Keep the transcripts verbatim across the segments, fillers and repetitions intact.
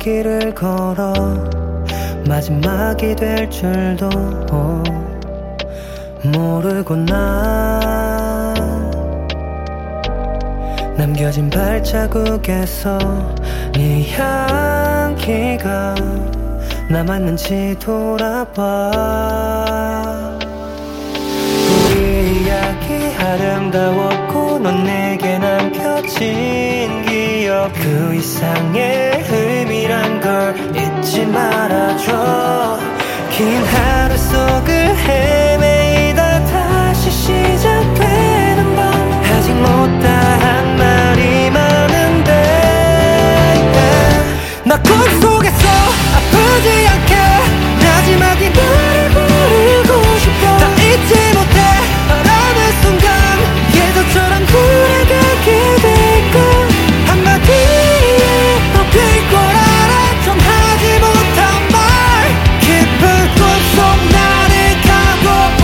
길을 걸어 마지막이 될 줄도 모르고 난 남겨진 발자국에서 네 향기가 남았는지 돌아봐. 우리 이야기 아름다웠고 넌 내게 남겨진 기억 그 이상의 의미란 걸 잊지 말아줘. 긴 하루 속을 헤매이다 다시 시작되는 밤 아직 못다한 말이 많은데 yeah. 나 꿈속에서 아프지 않게 마지막이 너를 부르고 싶어. 다 잊지 못해 바라는 순간 예전처럼 돌아가게 될까. 한마디에 덮일 걸 알아. 좀 하지 못한 말 깊은 꿈속 나를 가고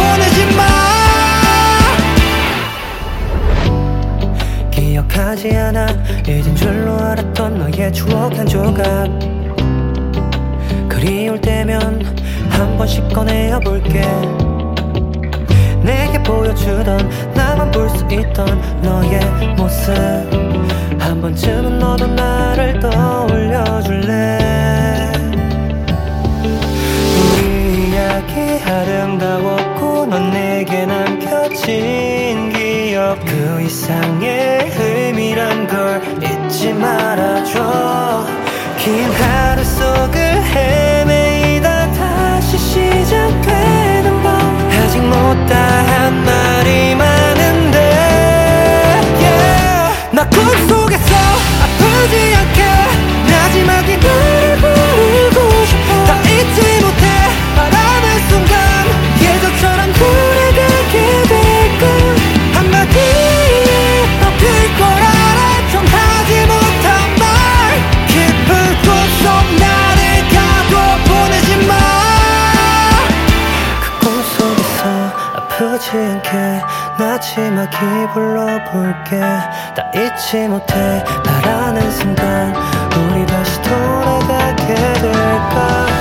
보내지 마. 기억하지 않아 잊은 줄로 알았던 너의 추억 한 조각. 그리울 때면 한 번씩 꺼내어 볼게. 내게 보여주던 나만 볼 수 있던 너의 모습 한 번쯤은 너도 나를 떠올려줄래. 우리 이야기 아름다웠고 넌 내게 남겨진 기억 그 이상의 의미란 걸 잊지 말아줘. 긴 하루 속을 헤매이다 다시 시작되는 밤 아직 못다한 말이 많은데 yeah. 나 꿈속에서 아프지 않게 마지막이 너를 부르고 싶어. 다 잊지 못해 바라는 순간 예전처럼 돌아가게 될까. 한마디에 덮일 걸 알아. 좀 하지 못한 말 깊은 꿈속 나를 가둬 보내지 마. 그 꿈속에서 아프지 않게 마지막이 불러볼게. 다 잊지 못해 바라는 순간 우리 다시 돌아가게 될까.